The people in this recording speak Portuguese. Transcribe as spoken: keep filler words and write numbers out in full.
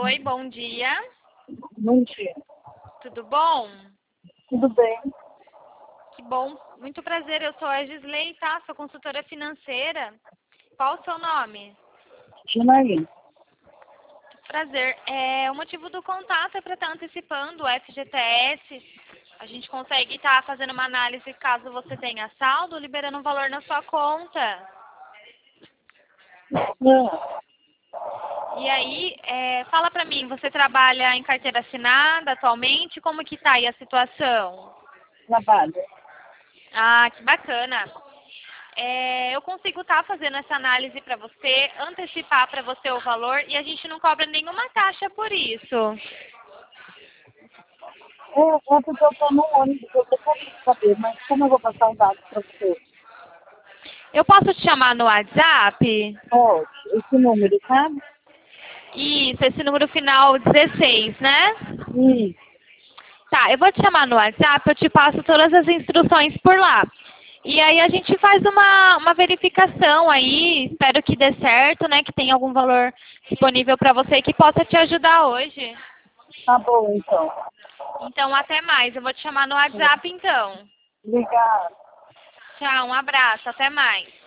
Oi, bom dia. Bom dia. Tudo bom? Tudo bem? Que bom. Muito prazer, eu sou a Gisley, tá? Sou consultora financeira. Qual o seu nome? Janaína. Prazer. É, o motivo do contato é para estar antecipando o F G T S. A gente consegue estar fazendo uma análise caso você tenha saldo, liberando um valor na sua conta. Não, E aí, é, fala pra mim, você trabalha em carteira assinada atualmente? Como que tá aí a situação? trabalho. Ah, que bacana. É, eu consigo estar fazendo essa análise para você, antecipar para você o valor e a gente não cobra nenhuma taxa por isso. É, é porque eu estou no ônibus, eu gostaria de saber, mas como eu vou passar os dados para você? Eu posso te chamar no WhatsApp? Pode, esse número, sabe? Isso, esse número final dezesseis, né? Isso, Tá, eu vou te chamar no WhatsApp, eu te passo todas as instruções por lá. E aí a gente faz uma, uma verificação aí, espero que dê certo, né? Que tenha algum valor disponível para você que possa te ajudar hoje. tá bom então. Então, até mais. Eu vou te chamar no WhatsApp, então. Obrigada. Tchau, um abraço, até mais.